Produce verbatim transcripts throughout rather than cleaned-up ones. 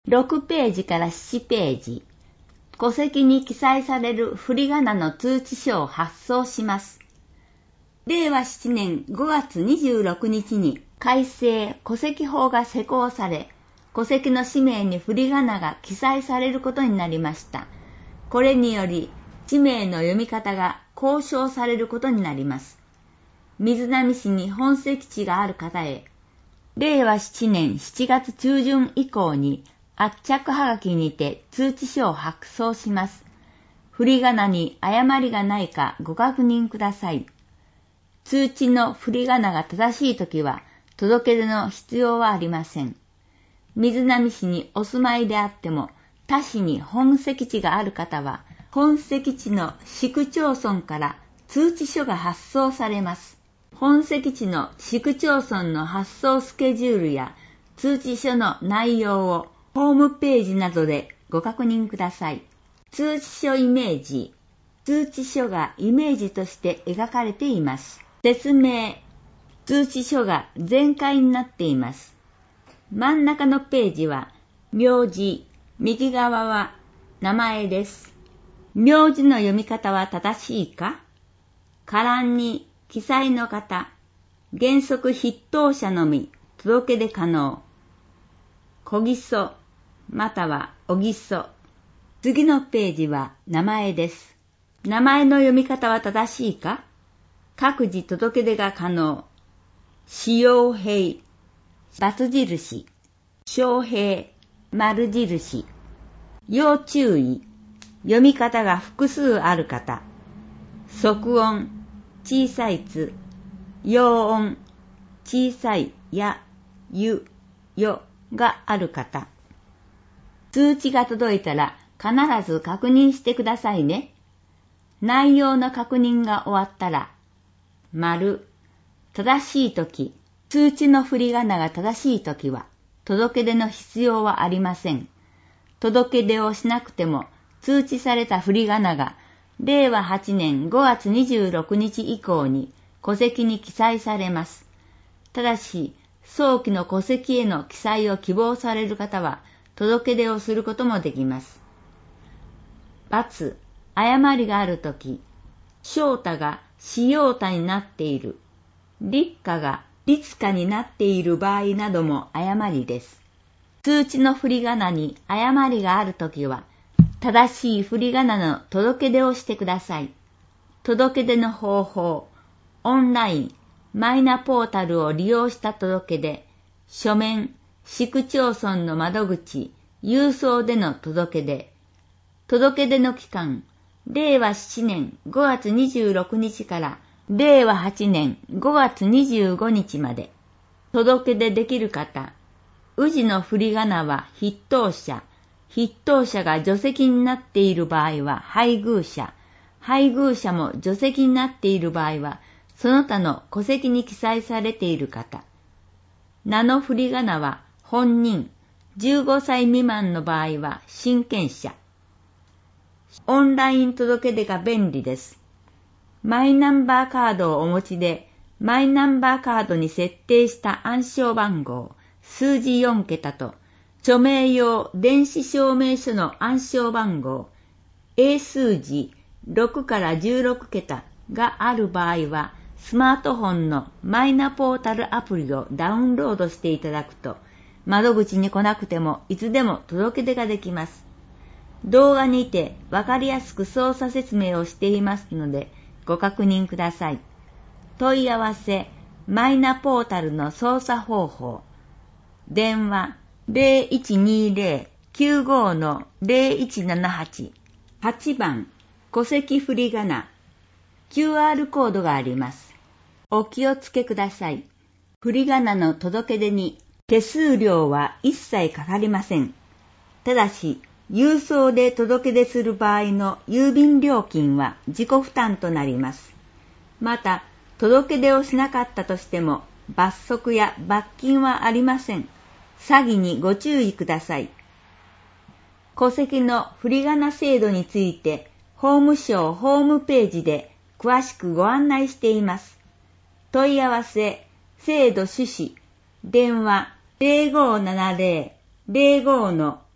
ろくページからななページ、戸籍に記載される振り仮名の通知書を発送します。れいわななねんごがつにじゅうろくにちに改正戸籍法が施行され、戸籍の氏名に振り仮名が記載されることになりました。これにより、氏名の読み方が公証されることになります。瑞浪市に本籍地がある方へ、れいわななねんしちがつちゅうじゅん以降に圧着はがきにて通知書を発送します。振り仮名に誤りがないかご確認ください。通知の振り仮名が正しいときは届け出の必要はありません。瑞浪市にお住まいであっても、他市に本籍地がある方は、本籍地の市区町村から通知書が発送されます。本籍地の市区町村の発送スケジュールや通知書の内容をホームページなどでご確認ください。通知書イメージ。通知書がイメージとして描かれています。説明。通知書が全開になっています。真ん中のページは名字、右側は名前です。名字の読み方は正しいか？下欄に記載の方、原則筆頭者のみ届け出可能。小木曽または小木曽。次のページは名前です。名前の読み方は正しいか？各自届け出が可能。使用平、×印、小平、丸印。要注意、読み方が複数ある方。即音、小さいつ、要音、小さいや、ゆ、よがある方。通知が届いたら必ず確認してくださいね。内容の確認が終わったら、丸、正しいとき、通知の振り仮名が正しいときは、届け出の必要はありません。届け出をしなくても、通知された振り仮名が、れいわはちねんごがつにじゅうろくにち以降に戸籍に記載されます。ただし、早期の戸籍への記載を希望される方は、届け出をすることもできます。×、誤りがあるとき、翔太がしようたになっている、立花が立花になっている場合なども誤りです。通知の振り仮名に誤りがあるときは、正しい振り仮名の届け出をしてください。届け出の方法、オンライン、マイナポータルを利用した届け出、書面、市区町村の窓口、郵送での届け出。届け出の期間、れいわななねんごがつにじゅうろくにちかられいわはちねんごがつにじゅうごにちまで。届け出できる方、氏の振り仮名は筆頭者、筆頭者が除籍になっている場合は配偶者、配偶者も除籍になっている場合は、その他の戸籍に記載されている方。名の振り仮名は本人、じゅうごさい未満の場合は親権者。オンライン届け出が便利です。マイナンバーカードをお持ちで、マイナンバーカードに設定した暗証番号、数字よんけたと、著名用電子証明書の暗証番号、英数字ろくからじゅうろくけたがある場合は、スマートフォンのマイナポータルアプリをダウンロードしていただくと、窓口に来なくてもいつでも届け出ができます。動画にてわかりやすく操作説明をしていますので、ご確認ください。問い合わせ、マイナポータルの操作方法。電話 ゼロいちにゼロ きゅうご の ゼロいちななはち。はちばん、戸籍振り仮名。キューアール コードがあります。お気をつけください。振り仮名の届け出に手数料は一切かかりません。ただし、郵送で届け出する場合の郵便料金は自己負担となります。また、届け出をしなかったとしても罰則や罰金はありません。詐欺にご注意ください。戸籍の振り仮名制度について、法務省ホームページで詳しくご案内しています。問い合わせ、制度趣旨、電話 ゼロごななゼロ ゼロご の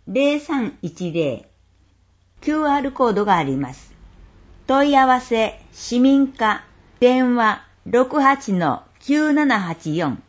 ゼロさんいちゼロ。キューアール コードがあります。問い合わせ、市民課、電話 ろくはちのきゅうななはちよん。